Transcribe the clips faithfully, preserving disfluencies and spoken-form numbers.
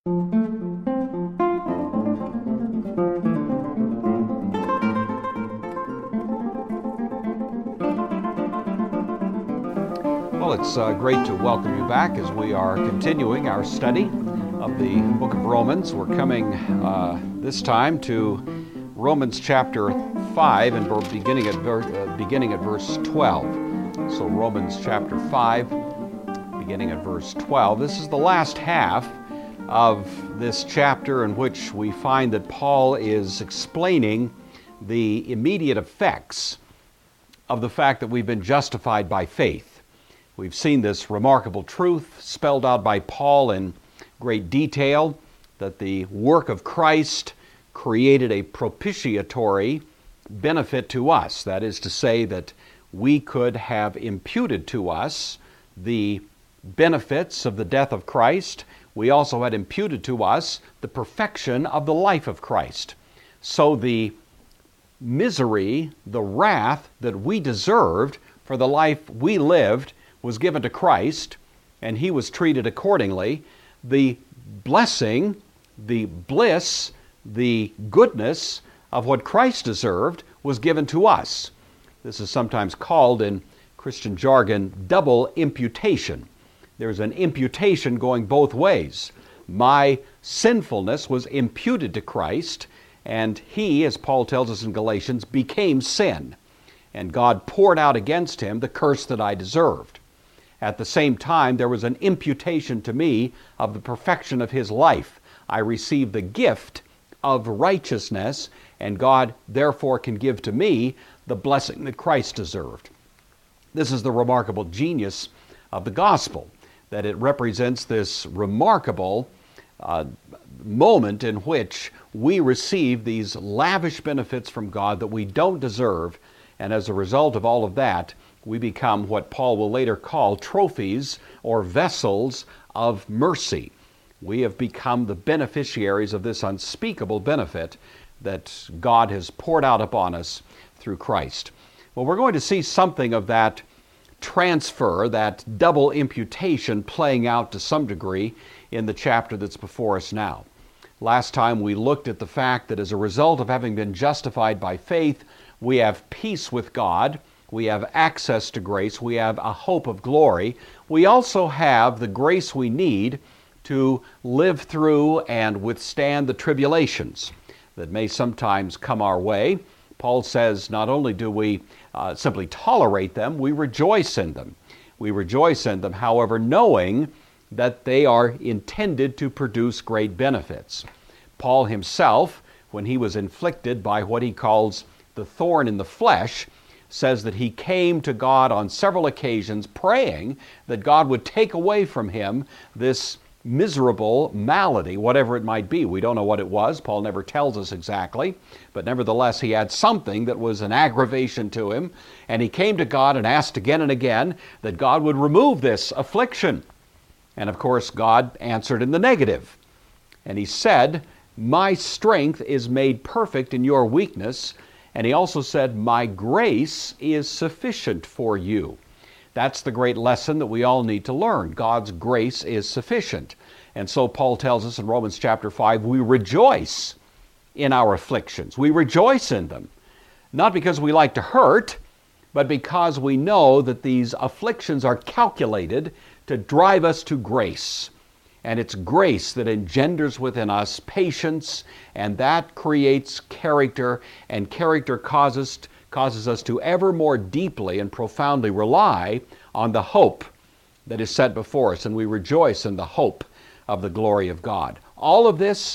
Well, it's uh, great to welcome you back as we are continuing our study of the book of Romans. We're coming uh, this time to Romans chapter five and we're beginning at, ver- uh, beginning at verse twelve. So Romans chapter five, beginning at verse twelve. This is the last half of this chapter in which we find that Paul is explaining the immediate effects of the fact that we've been justified by faith. We've seen this remarkable truth spelled out by Paul in great detail, that the work of Christ created a propitiatory benefit to us. That is to say that we could have imputed to us the benefits of the death of Christ. We also had imputed to us the perfection of the life of Christ. So the misery, the wrath that we deserved for the life we lived was given to Christ, and he was treated accordingly. The blessing, the bliss, the goodness of what Christ deserved was given to us. This is sometimes called in Christian jargon double imputation. There's an imputation going both ways. My sinfulness was imputed to Christ, and he, as Paul tells us in Galatians, became sin. And God poured out against him the curse that I deserved. At the same time, there was an imputation to me of the perfection of his life. I received the gift of righteousness, and God therefore can give to me the blessing that Christ deserved. This is the remarkable genius of the gospel, that it represents this remarkable uh, moment in which we receive these lavish benefits from God that we don't deserve, and as a result of all of that, we become what Paul will later call trophies or vessels of mercy. We have become the beneficiaries of this unspeakable benefit that God has poured out upon us through Christ. Well, we're going to see something of that transfer, that double imputation playing out to some degree in the chapter that's before us now. Last time we looked at the fact that as a result of having been justified by faith, we have peace with God. We have access to grace. We have a hope of glory. We also have the grace we need to live through and withstand the tribulations that may sometimes come our way. Paul says not only do we uh, simply tolerate them, we rejoice in them. We rejoice in them, however, knowing that they are intended to produce great benefits. Paul himself, when he was inflicted by what he calls the thorn in the flesh, says that he came to God on several occasions praying that God would take away from him this miserable malady, whatever it might be. We don't know what it was. Paul never tells us exactly, but nevertheless he had something that was an aggravation to him, and he came to God and asked again and again that God would remove this affliction. And of course God answered in the negative. And he said, "My strength is made perfect in your weakness." And he also said, "My grace is sufficient for you." That's the great lesson that we all need to learn. God's grace is sufficient. And so Paul tells us in Romans chapter five, we rejoice in our afflictions. We rejoice in them. Not because we like to hurt, but because we know that these afflictions are calculated to drive us to grace. And it's grace that engenders within us patience, and that creates character, and character causes, causes us to ever more deeply and profoundly rely on the hope that is set before us, and we rejoice in the hope of the glory of God. All of this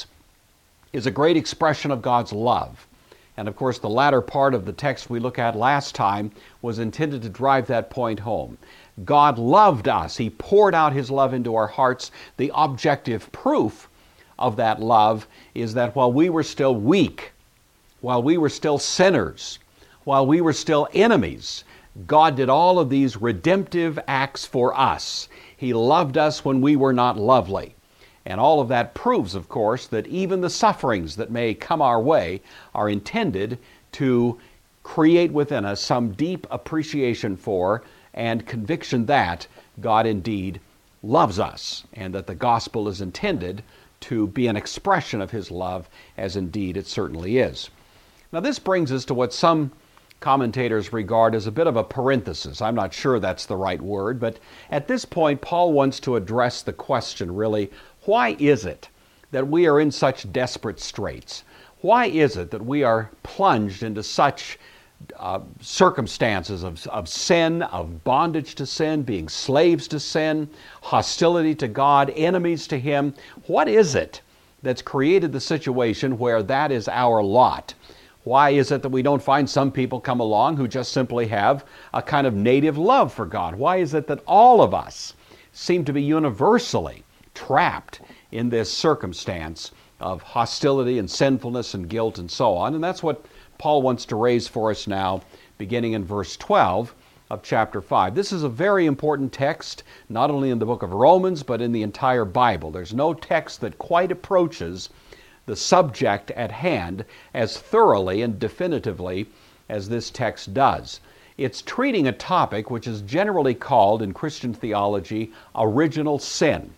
is a great expression of God's love. And of course, the latter part of the text we looked at last time was intended to drive that point home. God loved us. He poured out his love into our hearts. The objective proof of that love is that while we were still weak, while we were still sinners, while we were still enemies, God did all of these redemptive acts for us. He loved us when we were not lovely. And all of that proves, of course, that even the sufferings that may come our way are intended to create within us some deep appreciation for and conviction that God indeed loves us, and that the gospel is intended to be an expression of his love, as indeed it certainly is. Now this brings us to what some commentators regard as a bit of a parenthesis. I'm not sure that's the right word, but at this point Paul wants to address the question really, why is it that we are in such desperate straits? Why is it that we are plunged into such uh, circumstances of, of sin, of bondage to sin, being slaves to sin, hostility to God, enemies to Him? What is it that's created the situation where that is our lot? Why is it that we don't find some people come along who just simply have a kind of native love for God? Why is it that all of us seem to be universally trapped in this circumstance of hostility and sinfulness and guilt and so on? And that's what Paul wants to raise for us now, beginning in verse twelve of chapter five. This is a very important text, not only in the book of Romans, but in the entire Bible. There's no text that quite approaches the subject at hand as thoroughly and definitively as this text does. It's treating a topic which is generally called in Christian theology original sin.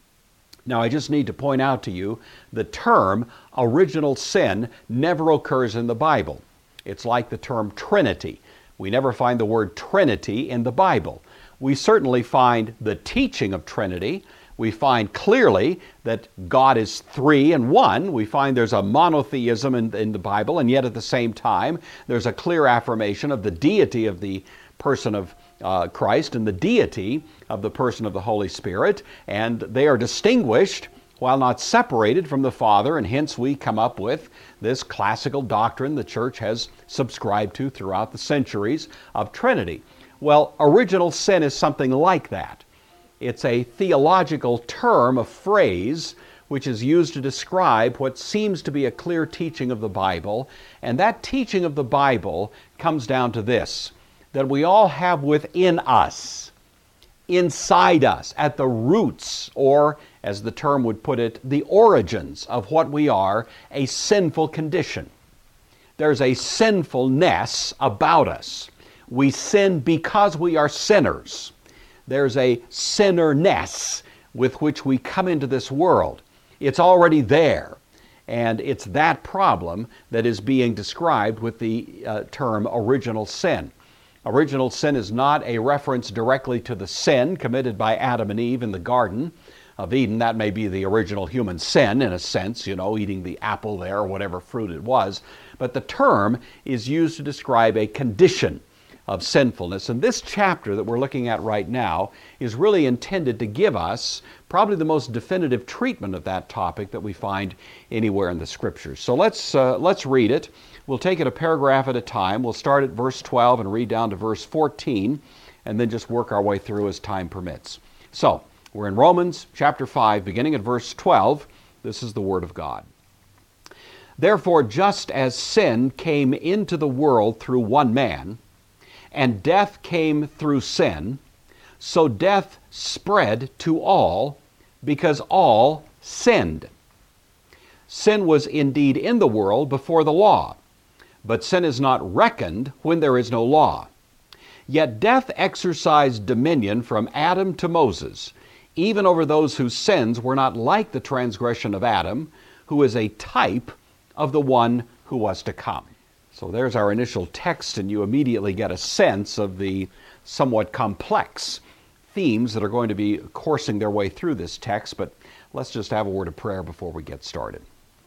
Now, I just need to point out to you, the term original sin never occurs in the Bible. It's like the term Trinity. We never find the word Trinity in the Bible. We certainly find the teaching of Trinity. We find clearly that God is three and one. We find there's a monotheism in, in the Bible, and yet at the same time, there's a clear affirmation of the deity of the person of uh, Christ and the deity of the person of the Holy Spirit, and they are distinguished while not separated from the Father, and hence we come up with this classical doctrine the church has subscribed to throughout the centuries of Trinity. Well, original sin is something like that. It's a theological term, a phrase, which is used to describe what seems to be a clear teaching of the Bible, and that teaching of the Bible comes down to this, that we all have within us, inside us, at the roots, or as the term would put it, the origins of what we are, a sinful condition. There's a sinfulness about us. We sin because we are sinners. There's a sinnerness with which we come into this world. It's already there. And it's that problem that is being described with the uh, term original sin. Original sin is not a reference directly to the sin committed by Adam and Eve in the Garden of Eden. That may be the original human sin in a sense, you know, eating the apple there or whatever fruit it was. But the term is used to describe a condition of sinfulness. And this chapter that we're looking at right now is really intended to give us probably the most definitive treatment of that topic that we find anywhere in the Scriptures. So let's uh, let's read it. We'll take it a paragraph at a time. We'll start at verse twelve and read down to verse fourteen, and then just work our way through as time permits. So, we're in Romans chapter five, beginning at verse twelve. This is the Word of God. Therefore, just as sin came into the world through one man, and death came through sin, so death spread to all, because all sinned. Sin was indeed in the world before the law, but sin is not reckoned when there is no law. Yet death exercised dominion from Adam to Moses, even over those whose sins were not like the transgression of Adam, who is a type of the one who was to come. So there's our initial text, and you immediately get a sense of the somewhat complex themes that are going to be coursing their way through this text, but let's just have a word of prayer before we get started.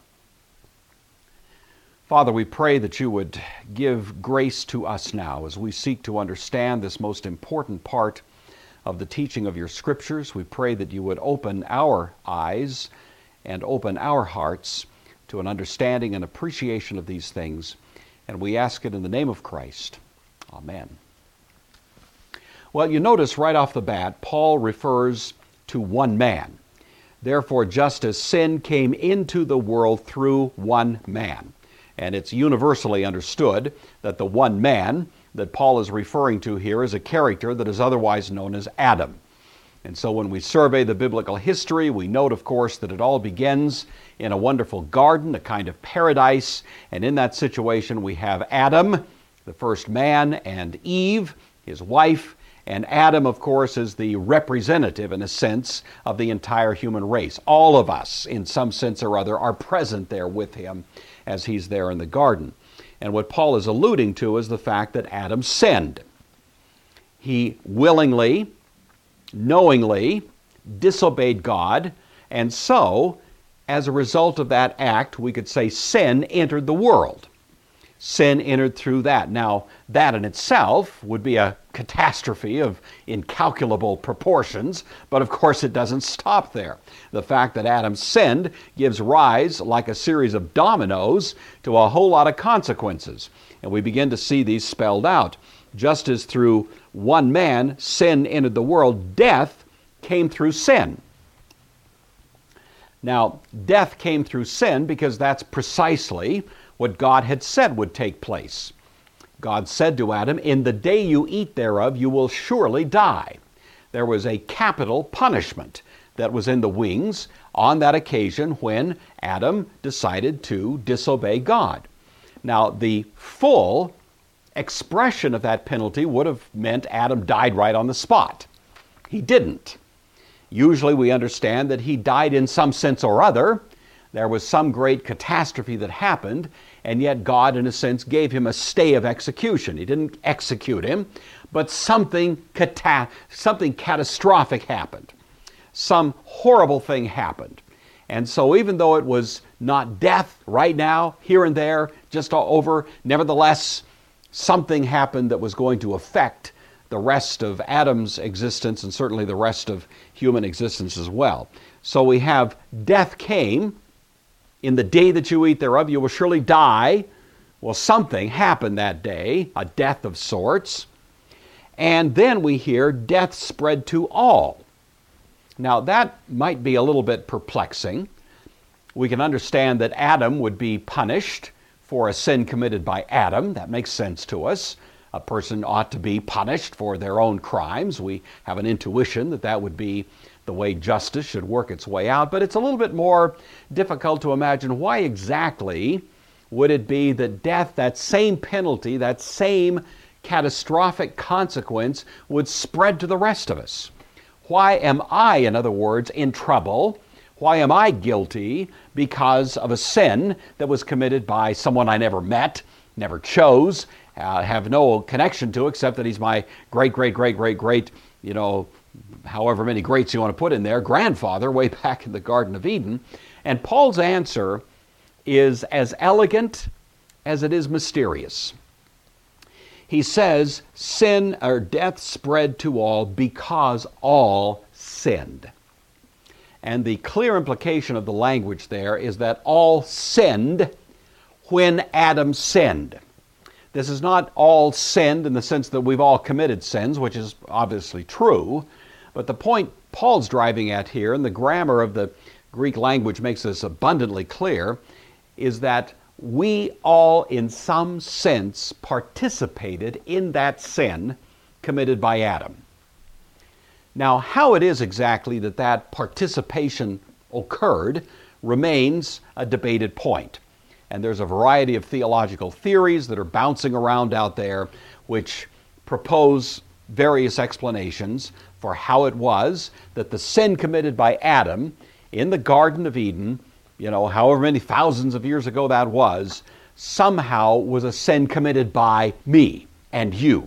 Father, we pray that you would give grace to us now as we seek to understand this most important part of the teaching of your Scriptures. We pray that you would open our eyes and open our hearts to an understanding and appreciation of these things. And we ask it in the name of Christ. Amen. Well, you notice right off the bat, Paul refers to one man. Therefore, just as sin came into the world through one man. And it's universally understood that the one man that Paul is referring to here is a character that is otherwise known as Adam. And so when we survey the biblical history, we note, of course, that it all begins in a wonderful garden, a kind of paradise. And in that situation, we have Adam, the first man, and Eve, his wife, And Adam, of course, is the representative, in a sense, of the entire human race. All of us, in some sense or other, are present there with him as he's there in the garden. And what Paul is alluding to is the fact that Adam sinned. He willingly, knowingly disobeyed God, and so, as a result of that act, we could say sin entered the world. Sin entered through that. Now, that in itself would be a catastrophe of incalculable proportions, but of course it doesn't stop there. The fact that Adam sinned gives rise, like a series of dominoes, to a whole lot of consequences. And we begin to see these spelled out. Just as through one man sin entered the world, death came through sin. Now, death came through sin because that's precisely what God had said would take place. God said to Adam, "In the day you eat thereof, you will surely die." There was a capital punishment that was in the wings on that occasion when Adam decided to disobey God. Now, the full expression of that penalty would have meant Adam died right on the spot. He didn't. Usually we understand that he died in some sense or other. There was some great catastrophe that happened, and yet God, in a sense, gave him a stay of execution. He didn't execute him, but something cata- something catastrophic happened. Some horrible thing happened. And so even though it was not death right now, here and there, just all over, nevertheless, something happened that was going to affect the rest of Adam's existence and certainly the rest of human existence as well. So we have death came. In the day that you eat thereof, you will surely die. Well, something happened that day, a death of sorts. And then we hear death spread to all. Now, that might be a little bit perplexing. We can understand that Adam would be punished for a sin committed by Adam. That makes sense to us. A person ought to be punished for their own crimes. We have an intuition that that would be the way justice should work its way out, but it's a little bit more difficult to imagine why exactly would it be that death, that same penalty, that same catastrophic consequence would spread to the rest of us. Why am I, in other words, in trouble? Why am I guilty because of a sin that was committed by someone I never met, never chose, uh, have no connection to except that he's my great, great, great, great, great, you know, however many greats you want to put in there, grandfather way back in the Garden of Eden. And Paul's answer is as elegant as it is mysterious. He says, sin or death spread to all because all sinned. And the clear implication of the language there is that all sinned when Adam sinned. This is not all sinned in the sense that we've all committed sins, which is obviously true. But the point Paul's driving at here, and the grammar of the Greek language makes this abundantly clear, is that we all, in some sense, participated in that sin committed by Adam. Now, how it is exactly that that participation occurred remains a debated point. And there's a variety of theological theories that are bouncing around out there which propose various explanations for how it was that the sin committed by Adam in the Garden of Eden, you know, however many thousands of years ago that was, somehow was a sin committed by me and you.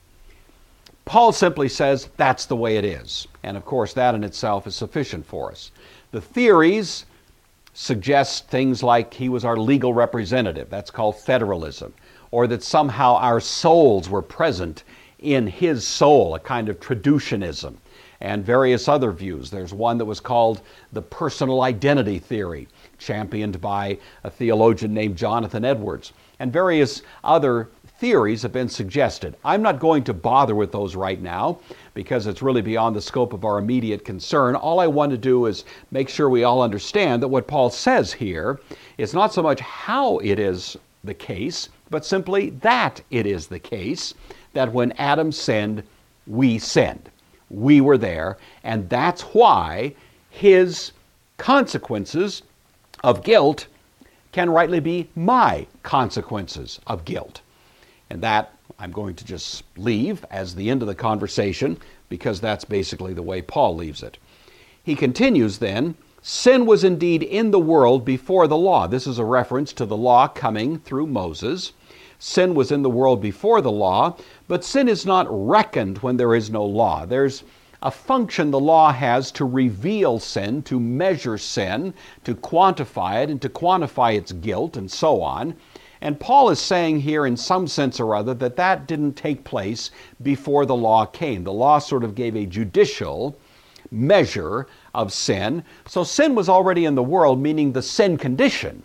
Paul simply says that's the way it is. And of course, that in itself is sufficient for us. The theories suggest things like he was our legal representative. That's called federalism. Or that somehow our souls were present in his soul, a kind of traducianism, and various other views. There's one that was called the personal identity theory, championed by a theologian named Jonathan Edwards. And various other theories have been suggested. I'm not going to bother with those right now because it's really beyond the scope of our immediate concern. All I want to do is make sure we all understand that what Paul says here is not so much how it is the case, but simply that it is the case, that when Adam sinned, we sinned. We were there, and that's why his consequences of guilt can rightly be my consequences of guilt. And that, I'm going to just leave as the end of the conversation because that's basically the way Paul leaves it. He continues then, sin was indeed in the world before the law. This is a reference to the law coming through Moses. Sin was in the world before the law, but sin is not reckoned when there is no law. There's a function the law has to reveal sin, to measure sin, to quantify it, and to quantify its guilt, and so on. And Paul is saying here in some sense or other that that didn't take place before the law came. The law sort of gave a judicial measure of sin. So sin was already in the world, meaning the sin condition,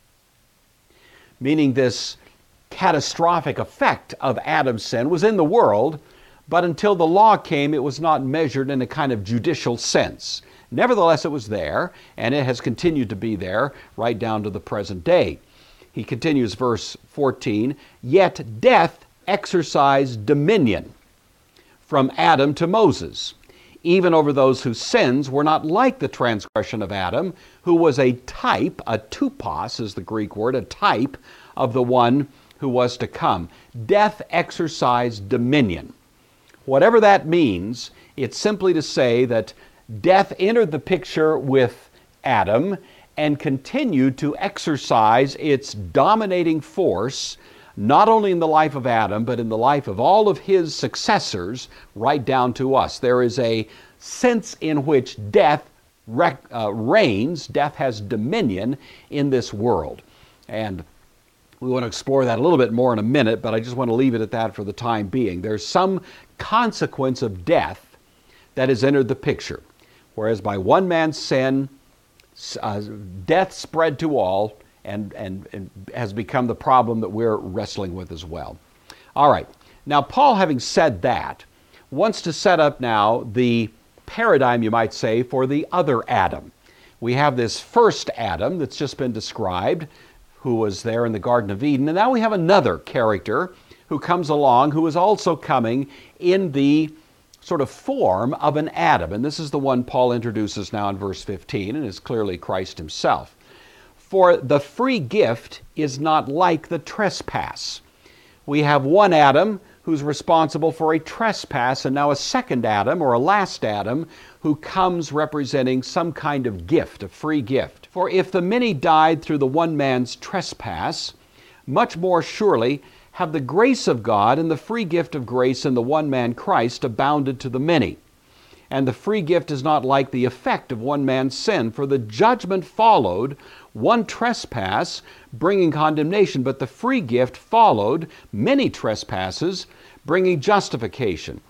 meaning this catastrophic effect of Adam's sin was in the world, but until the law came, it was not measured in a kind of judicial sense. Nevertheless, it was there, and it has continued to be there right down to the present day. He continues, verse fourteen, yet death exercised dominion from Adam to Moses, even over those whose sins were not like the transgression of Adam, who was a type, a tupos is the Greek word, a type of the one who was to come. Death exercised dominion. Whatever that means, it's simply to say that death entered the picture with Adam and continued to exercise its dominating force, not only in the life of Adam, but in the life of all of his successors, right down to us. There is a sense in which death rec- uh, reigns, death has dominion in this world. And we want to explore that a little bit more in a minute, but I just want to leave it at that for the time being. There's some consequence of death that has entered the picture, whereas by one man's sin, uh, death spread to all and, and, and has become the problem that we're wrestling with as well. All right, now Paul, having said that, wants to set up now the paradigm, you might say, for the other Adam. We have this first Adam that's just been described, who was there in the Garden of Eden. And now we have another character who comes along who is also coming in the sort of form of an Adam. And this is the one Paul introduces now in verse fifteen, and is clearly Christ himself. For the free gift is not like the trespass. We have one Adam who's responsible for a trespass, and now a second Adam, or a last Adam, who comes representing some kind of gift, a free gift. For if the many died through the one man's trespass, much more surely have the grace of God and the free gift of grace in the one man Christ abounded to the many. And the free gift is not like the effect of one man's sin, for the judgment followed one trespass, bringing condemnation, but the free gift followed many trespasses, bringing justification.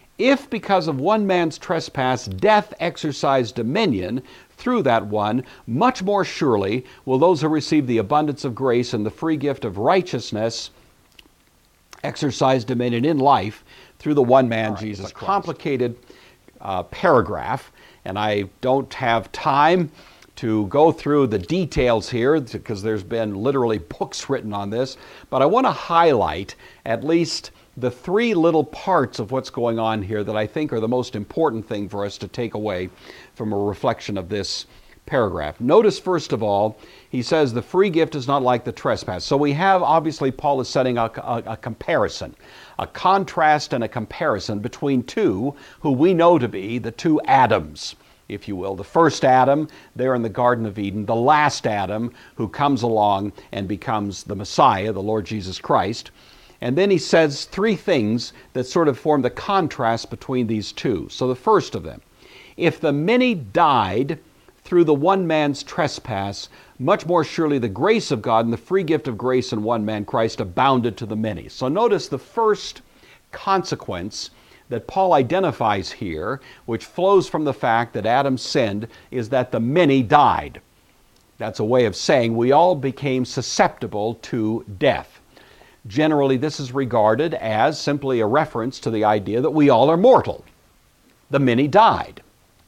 If because of one man's trespass death exercised dominion through that one, much more surely will those who receive the abundance of grace and the free gift of righteousness exercise dominion in life through the one man, right, Jesus Christ. Complicated uh, paragraph, and I don't have time to go through the details here because there's been literally books written on this, but I want to highlight at least the three little parts of what's going on here that I think are the most important thing for us to take away from a reflection of this paragraph. Notice, first of all, he says the free gift is not like the trespass. So we have, obviously, Paul is setting a, a, a comparison, a contrast and a comparison between two who we know to be the two Adams, if you will. The first Adam there in the Garden of Eden, the last Adam who comes along and becomes the Messiah, the Lord Jesus Christ. And then he says three things that sort of form the contrast between these two. So the first of them, if the many died through the one man's trespass, much more surely the grace of God and the free gift of grace in one man, Christ, abounded to the many. So notice the first consequence that Paul identifies here, which flows from the fact that Adam sinned, is that the many died. That's a way of saying we all became susceptible to death. Generally, this is regarded as simply a reference to the idea that we all are mortal. The many died.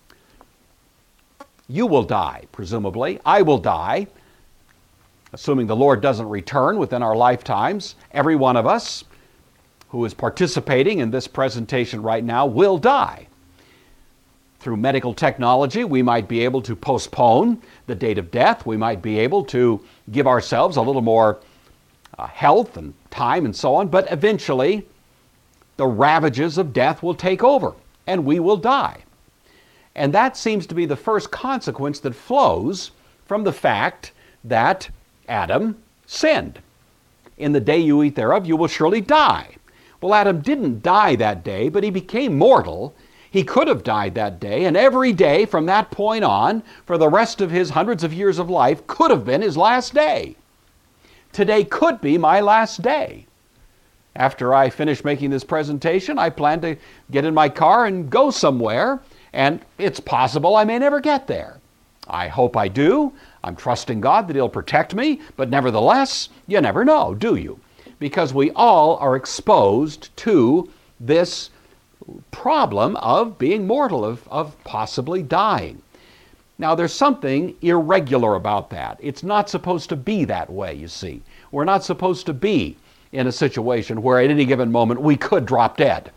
You will die, presumably. I will die, assuming the Lord doesn't return within our lifetimes. Every one of us who is participating in this presentation right now will die. Through medical technology, we might be able to postpone the date of death. We might be able to give ourselves a little more uh, health and time and so on, but eventually the ravages of death will take over and we will die. And that seems to be the first consequence that flows from the fact that Adam sinned. In the day you eat thereof, you will surely die. Well, Adam didn't die that day, but he became mortal. He could have died that day, and every day from that point on, for the rest of his hundreds of years of life, could have been his last day. Today could be my last day. After I finish making this presentation, I plan to get in my car and go somewhere, and it's possible I may never get there. I hope I do. I'm trusting God that He'll protect me, but nevertheless, you never know, do you? Because we all are exposed to this problem of being mortal, of, of possibly dying. Now, there's something irregular about that. It's not supposed to be that way, you see. We're not supposed to be in a situation where at any given moment we could drop dead.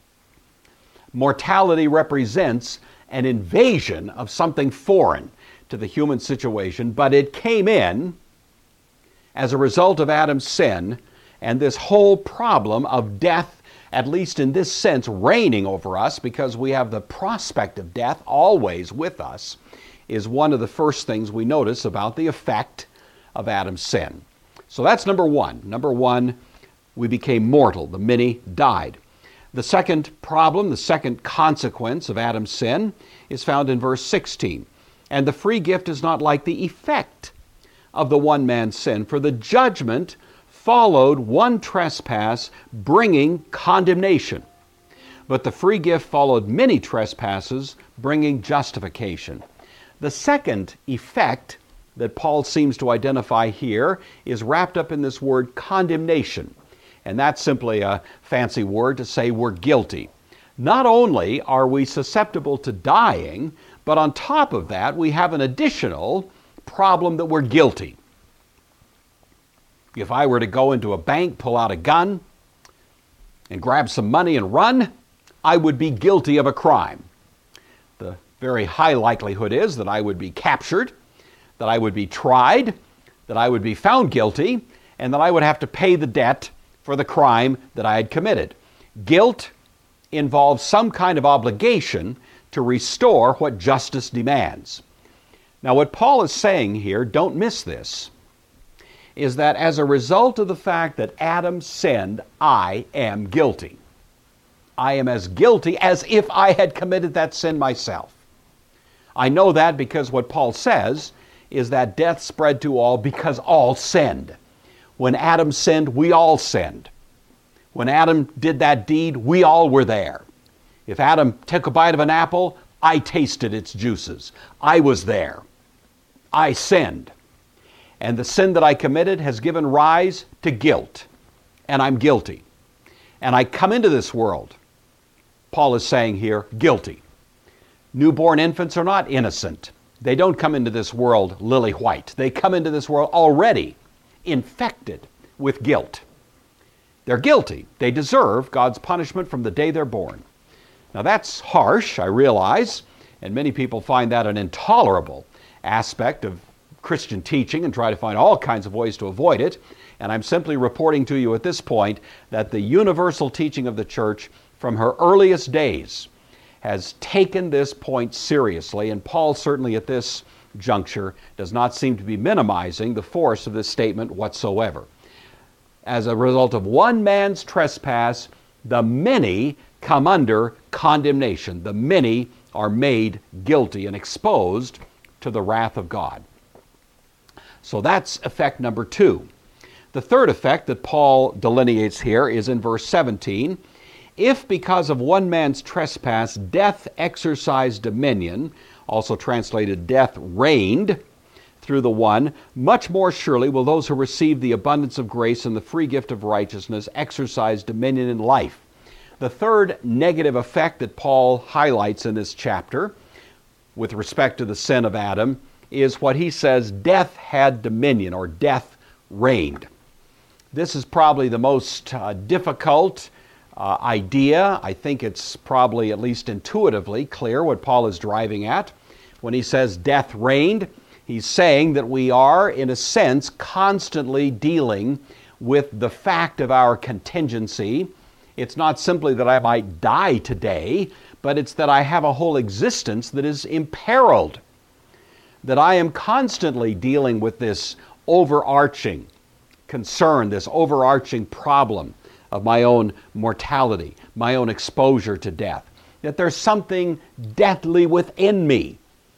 Mortality represents an invasion of something foreign to the human situation, but it came in as a result of Adam's sin, and this whole problem of death, at least in this sense, reigning over us because we have the prospect of death always with us, is one of the first things we notice about the effect of Adam's sin. So that's number one. Number one, we became mortal. The many died. The second problem, the second consequence of Adam's sin is found in verse sixteen. And the free gift is not like the effect of the one man's sin, for the judgment followed one trespass, bringing condemnation. But the free gift followed many trespasses, bringing justification. The second effect that Paul seems to identify here is wrapped up in this word condemnation. And that's simply a fancy word to say we're guilty. Not only are we susceptible to dying, but on top of that, we have an additional problem that we're guilty. If I were to go into a bank, pull out a gun, and grab some money and run, I would be guilty of a crime. The very high likelihood is that I would be captured, that I would be tried, that I would be found guilty, and that I would have to pay the debt for the crime that I had committed. Guilt involves some kind of obligation to restore what justice demands. Now, what Paul is saying here, don't miss this, is that as a result of the fact that Adam sinned, I am guilty. I am as guilty as if I had committed that sin myself. I know that because what Paul says is that death spread to all because all sinned. When Adam sinned, we all sinned. When Adam did that deed, we all were there. If Adam took a bite of an apple, I tasted its juices. I was there. I sinned. And the sin that I committed has given rise to guilt. And I'm guilty. And I come into this world, Paul is saying here, guilty. Newborn infants are not innocent. They don't come into this world lily white. They come into this world already infected with guilt. They're guilty. They deserve God's punishment from the day they're born. Now that's harsh, I realize, and many people find that an intolerable aspect of Christian teaching and try to find all kinds of ways to avoid it. And I'm simply reporting to you at this point that the universal teaching of the church from her earliest days has taken this point seriously, and Paul certainly at this juncture does not seem to be minimizing the force of this statement whatsoever. As a result of one man's trespass, the many come under condemnation. The many are made guilty and exposed to the wrath of God. So that's effect number two. The third effect that Paul delineates here is in verse seventeen. If because of one man's trespass death exercised dominion, also translated death reigned through the one, much more surely will those who receive the abundance of grace and the free gift of righteousness exercise dominion in life. The third negative effect that Paul highlights in this chapter with respect to the sin of Adam is what he says, death had dominion, or death reigned. This is probably the most uh, difficult uh, idea. I think it's probably, at least intuitively, clear what Paul is driving at. When he says death reigned, he's saying that we are, in a sense, constantly dealing with the fact of our contingency. It's not simply that I might die today, but it's that I have a whole existence that is imperiled, that I am constantly dealing with this overarching concern, this overarching problem of my own mortality, my own exposure to death, that there's something deathly within me.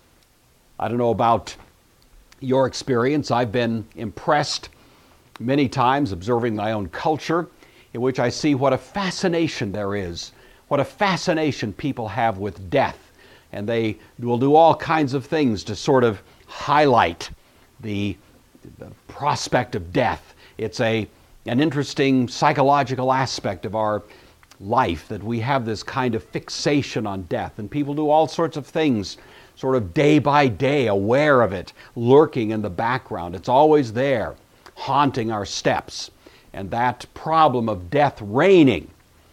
I don't know about your experience. I've been impressed many times observing my own culture, in which I see what a fascination there is, what a fascination people have with death. And they will do all kinds of things to sort of highlight the, the prospect of death. It's a, an interesting psychological aspect of our life that we have this kind of fixation on death. And people do all sorts of things, sort of day by day, aware of it, lurking in the background. It's always there, haunting our steps. And that problem of death reigning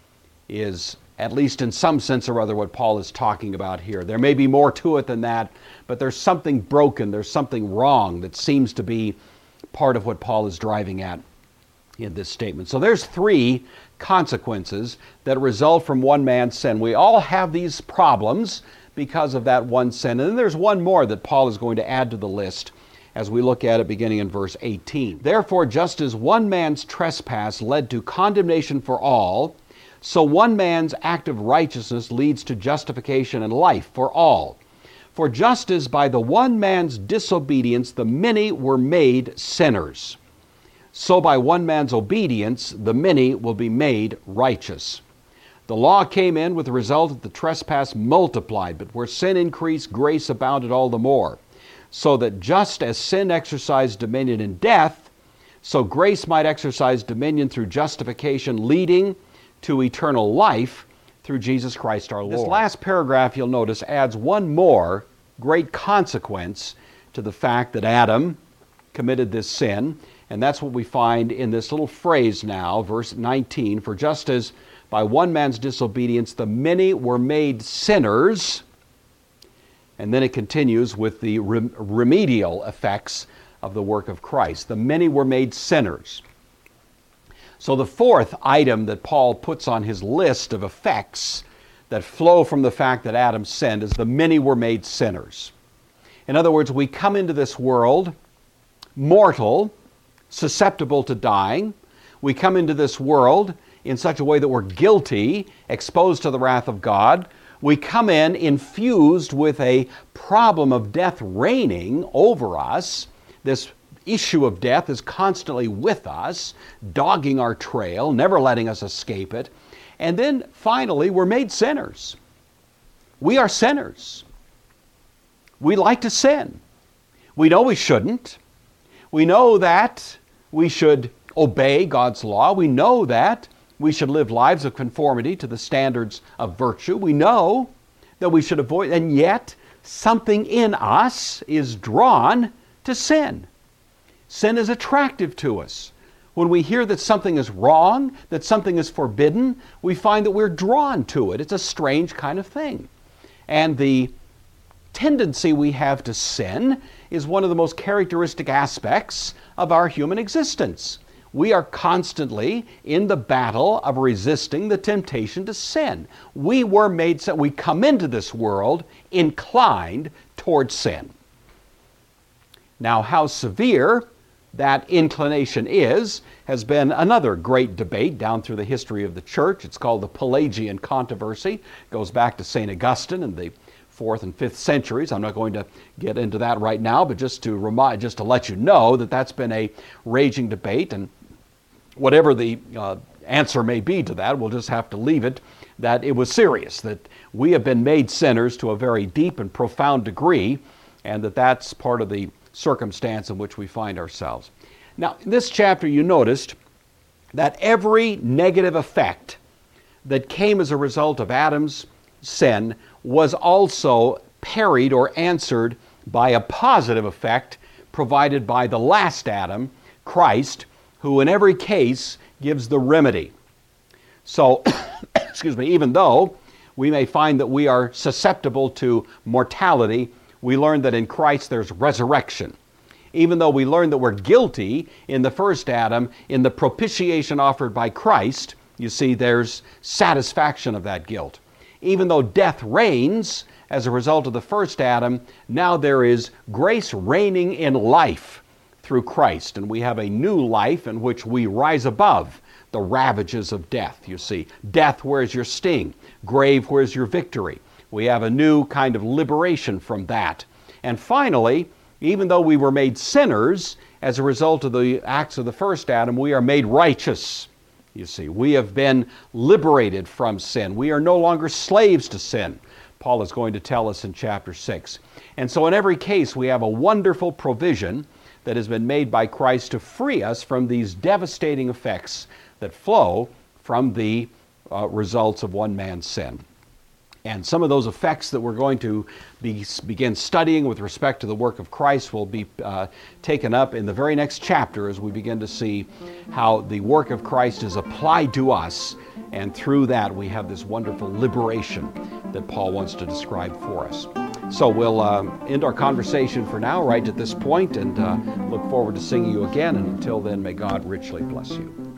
is, at least in some sense or other, what Paul is talking about here. There may be more to it than that, but there's something broken, there's something wrong that seems to be part of what Paul is driving at in this statement. So there's three consequences that result from one man's sin. We all have these problems because of that one sin. And then there's one more that Paul is going to add to the list as we look at it beginning in verse eighteen. Therefore, just as one man's trespass led to condemnation for all, so one man's act of righteousness leads to justification and life for all. For just as by the one man's disobedience the many were made sinners, so by one man's obedience the many will be made righteous. The law came in with the result that the trespass multiplied, but where sin increased, grace abounded all the more. So that just as sin exercised dominion in death, so grace might exercise dominion through justification, leading to eternal life through Jesus Christ our Lord. This last paragraph, you'll notice, adds one more great consequence to the fact that Adam committed this sin, and that's what we find in this little phrase now, verse nineteen, for just as by one man's disobedience the many were made sinners. And then it continues with the rem- remedial effects of the work of Christ. The many were made sinners. So the fourth item that Paul puts on his list of effects that flow from the fact that Adam sinned is the many were made sinners. In other words, we come into this world mortal, susceptible to dying. We come into this world in such a way that we're guilty, exposed to the wrath of God. We come in infused with a problem of death reigning over us. This issue of death is constantly with us, dogging our trail, never letting us escape it. And then finally, we're made sinners. We are sinners. We like to sin. We know we shouldn't. We know that we should obey God's law. We know that we should live lives of conformity to the standards of virtue. We know that we should avoid, and yet something in us is drawn to sin. Sin is attractive to us. When we hear that something is wrong, that something is forbidden, we find that we're drawn to it. It's a strange kind of thing. And the tendency we have to sin is one of the most characteristic aspects of our human existence. We are constantly in the battle of resisting the temptation to sin. We were made, we come into this world inclined towards sin. Now, how severe that inclination is has been another great debate down through the history of the church. It's called the Pelagian controversy. It goes back to Saint Augustine in the fourth and fifth centuries. I'm not going to get into that right now, but just to remind, just to let you know that that's been a raging debate, and whatever the uh, answer may be to that, we'll just have to leave it that it was serious, that we have been made sinners to a very deep and profound degree, and that that's part of the circumstance in which we find ourselves. Now, in this chapter, you noticed that every negative effect that came as a result of Adam's sin was also parried or answered by a positive effect provided by the last Adam, Christ, who in every case gives the remedy. So, excuse me, even though we may find that we are susceptible to mortality, we learn that in Christ there's resurrection. Even though we learn that we're guilty in the first Adam, in the propitiation offered by Christ, you see there's satisfaction of that guilt. Even though death reigns as a result of the first Adam, now there is grace reigning in life through Christ, and we have a new life in which we rise above the ravages of death, you see. Death, where's your sting? Grave, where's your victory? We have a new kind of liberation from that. And finally, even though we were made sinners as a result of the acts of the first Adam, we are made righteous. You see, we have been liberated from sin. We are no longer slaves to sin, Paul is going to tell us in chapter six. And so in every case, we have a wonderful provision that has been made by Christ to free us from these devastating effects that flow from the uh, results of one man's sin. And some of those effects that we're going to be, begin studying with respect to the work of Christ will be uh, taken up in the very next chapter as we begin to see how the work of Christ is applied to us, and through that we have this wonderful liberation that Paul wants to describe for us. So we'll uh, end our conversation for now right at this point, and uh, look forward to seeing you again, and until then, may God richly bless you.